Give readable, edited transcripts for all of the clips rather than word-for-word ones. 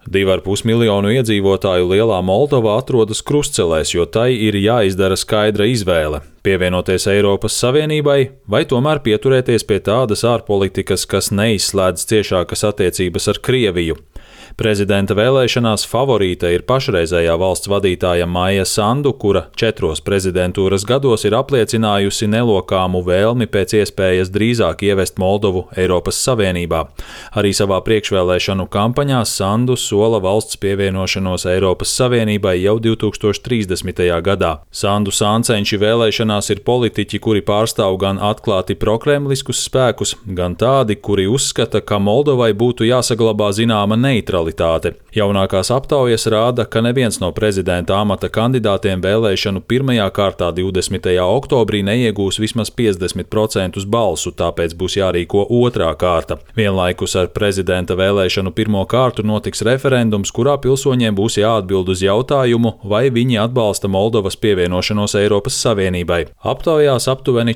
2,5 miljonu iedzīvotāju lielā Moldova atrodas krustcelēs, jo tai ir jāizdara skaidra izvēle – pievienoties Eiropas Savienībai vai tomēr pieturēties pie tādas ārpolitikas, kas neizslēdz ciešākas attiecības ar Krieviju. Prezidenta vēlēšanās favorīte ir pašreizējā valsts vadītāja Maija Sandu, kura 4 prezidentūras gados ir apliecinājusi nelokāmu vēlmi pēc iespējas drīzāk ievest Moldovu Eiropas Savienībā. Arī savā priekšvēlēšanu kampaņā Sandu sola valsts pievienošanos Eiropas Savienībai jau 2030. gadā. Sandu sāncenši vēlēšanās ir politiķi, kuri pārstāv gan atklāti prokremliskus spēkus, gan tādi, kuri uzskata, ka Moldovai būtu jāsaglabā zināma neutralitāte. Jaunākās aptaujas rāda, ka neviens no prezidenta amata kandidātiem vēlēšanu pirmajā kārtā 20. oktobrī neiegūs vismaz 50% balsu, tāpēc būs jārīko otrā kārta. Vienlaikus ar prezidenta vēlēšanu pirmo kārtu notiks referendums, kurā pilsoņiem būs jāatbild uz jautājumu, vai viņi atbalsta Moldovas pievienošanos Eiropas Savienībai. Aptaujās aptuveni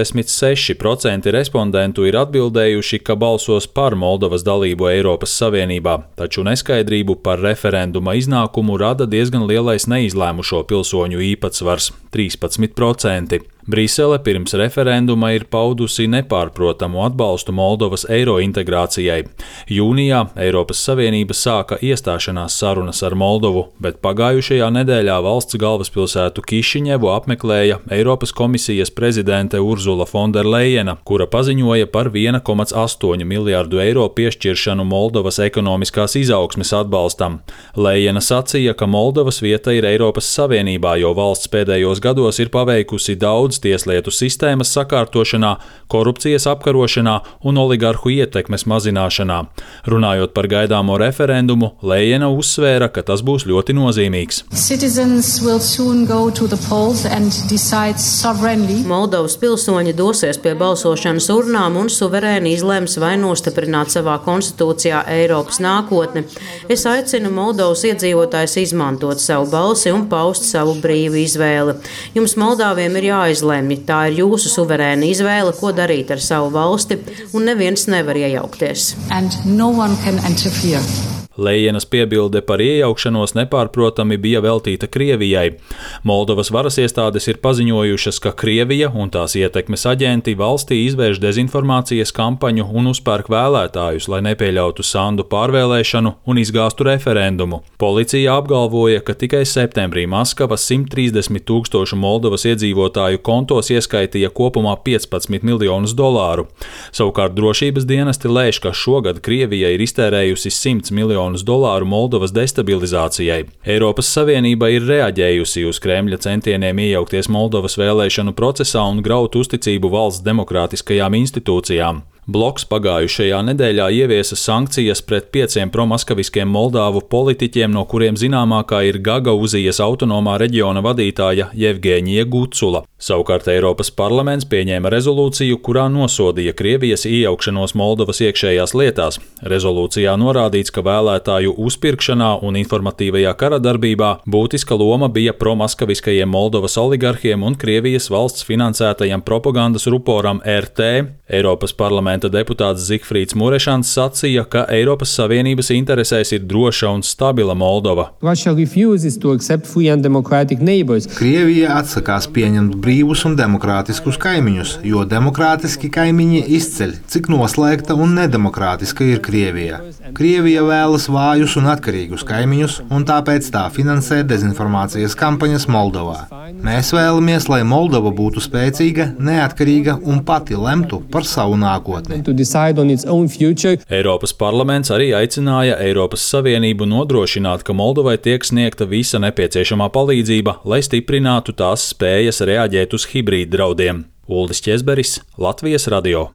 46% respondentu ir atbildējuši, ka balsos par Moldovas dalību Eiropas Savienībā, taču neskaidrību par referenduma iznākumu rada diezgan lielais neizlēmušo pilsoņu īpatsvars – 13%. Brisele pirms referenduma ir paudusi nepārprotamu atbalstu Moldovas eiro-integrācijai. Jūnijā Eiropas Savienība sāka iestāšanās sarunas ar Moldovu, bet pagājušajā nedēļā valsts galvaspilsētu Kišiņevu apmeklēja Eiropas komisijas prezidente Urzula Fonderlejena, kura paziņoja par 1,8 miljārdu eiro piešķiršanu Moldovas ekonomiskās izaugsmes atbalstam. Lejena sacīja, ka Moldovas vieta ir Eiropas Savienībā, jo valsts pēdējos gados ir paveikusi daudz tieslietu sistēmas sakārtošanā, korupcijas apkarošanā un oligarhu ietekmes mazināšanā. Runājot par gaidāmo referendumu, Lejena uzsvēra, ka tas būs ļoti nozīmīgs. Moldovas pilsoņi dosies pie balsošanas urnām un suverēni izlems vai nostiprināt savā konstitūcijā Eiropas nākotni. Es aicinu Moldovas iedzīvotājus izmantot savu balsi un paust savu brīvu izvēli. Jums, Moldāviem, ir jāizlemj. Tā ir jūsu suverēna izvēle, ko darīt ar savu valsti, un neviens nevar iejaukties. Lejenas piebilde par iejaukšanos nepārprotami bija veltīta Krievijai. Moldovas varas iestādes ir paziņojušas, ka Krievija un tās ietekmes aģenti valstī izvērš dezinformācijas kampaņu un uzpērk vēlētājus, lai nepieļautu Sandu pārvēlēšanu un izgāstu referendumu. Policija apgalvoja, ka tikai septembrī Maskava 130 000 Moldovas iedzīvotāju kontos ieskaitīja kopumā $15 miljonus. Savukārt drošības dienesti lēš, ka šogad Krievija ir iztērējusi $100 miljonus Moldovas destabilizācijai. Eiropas Savienība ir reaģējusi uz Kremļa centieniem iejaukties Moldovas vēlēšanu procesā un graut uzticību valsts demokrātiskajām institūcijām. Bloks pagājušajā nedēļā ieviesa sankcijas pret 5 promaskaviskiem Moldāvu politiķiem, no kuriem zināmākā ir Gagauzijas autonomā reģiona vadītāja Jevgeņija Gucula. Savukārt Eiropas parlaments pieņēma rezolūciju, kurā nosodīja Krievijas iejaukšanos Moldovas iekšējās lietās. Rezolūcijā norādīts, ka vēlētāju uzpirkšanā un informatīvajā karadarbībā būtiska loma bija promaskaviskajiem Moldovas oligarhiem un Krievijas valsts finansētajam propagandas ruporam RT. Eiropas parlamenta deputāts Zigfrīds Murešans sacīja, ka Eiropas Savienības interesēs ir droša un stabila Moldova. Krievija atsakās pieņemt brīvus un demokrātiskus kaimiņus, jo demokrātiski kaimiņi izceļ, cik noslēgta un nedemokrātiska ir Krievija. Krievija vēlas vājus un atkarīgus kaimiņus, un tāpēc tā finansē dezinformācijas kampaņas Moldovā. Mēs vēlamies, lai Moldova būtu spēcīga, neatkarīga un pati lemtu par savu nākotni. Eiropas parlaments arī aicināja Eiropas Savienību nodrošināt, ka Moldovai tiek sniegta visa nepieciešamā palīdzība, lai stiprinātu tās spējas reaģēt uz hibrīd draudiem. Uldis Ķezberis, Latvijas radio.